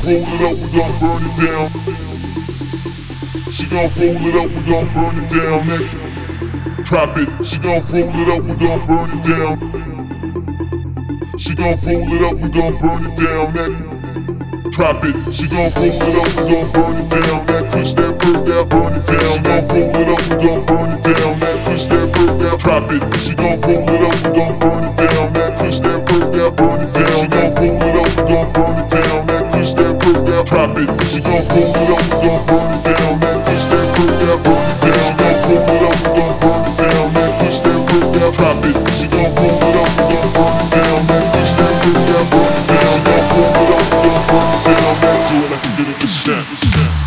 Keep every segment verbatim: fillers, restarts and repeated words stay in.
fold it up, we gon' burn it down. She gon' fold it up, we gon' burn it down, nigga. Drop it. She gon' fold it up, we gon' burn it down. She gon' fold it up, we gon' burn it down, nigga. Drop it. She gon' fold it up, we gon' burn it down. That push that bird down, burn it down. She gon' fold it up, we gon' burn it down. That push that bird down, drop it. She gon' fold it up, we gon' burn it down. That push that bird down, burn it down. She gon' fold it up, we gon' burn it down. That push that bird down, drop it. She gon' fold it up, we gon' burn it down. That push that bird down, burn it down. She gon' fold it up, we gon' burn it down. That push that bird down, drop it. She gon' fold it up, we gon' burn it down. That push that bird down, burn it down. She gon' fold it up, we gon' burn it down. That do it like you did it for steps.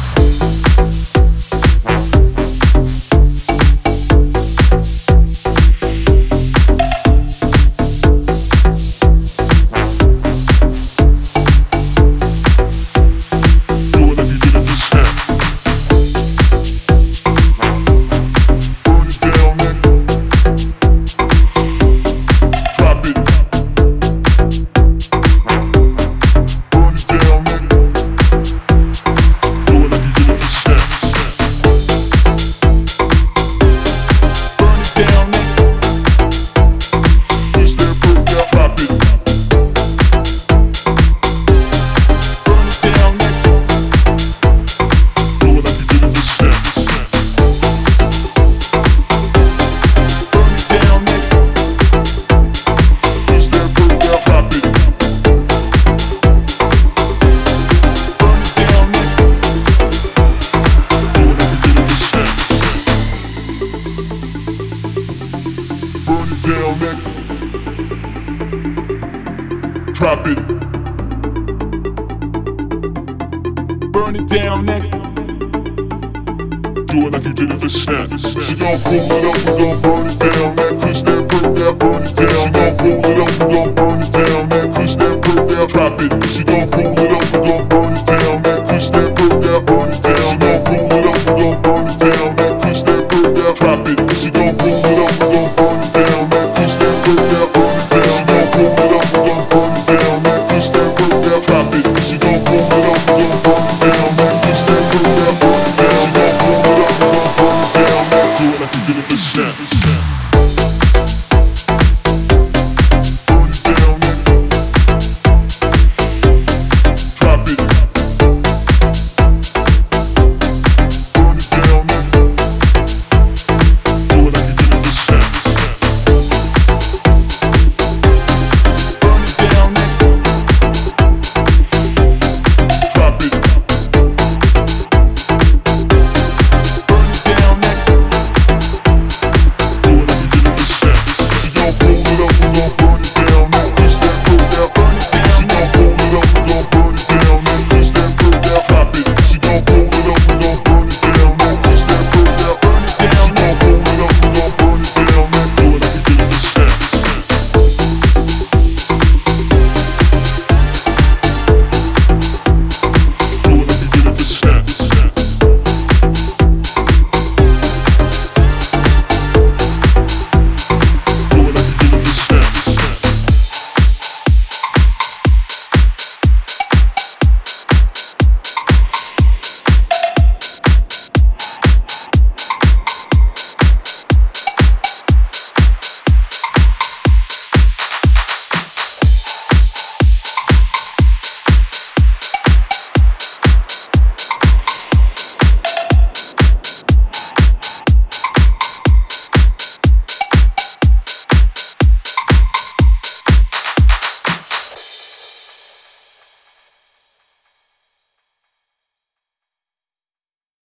Down, nigga. Drop it. Burn it down, nigga. Do it like you did it for snaps. She gon' fold it up, we gon' burn it down. That push that bird down, burn it down. She gon' fold it up, we gon' burn it down. That push that bird down, drop it.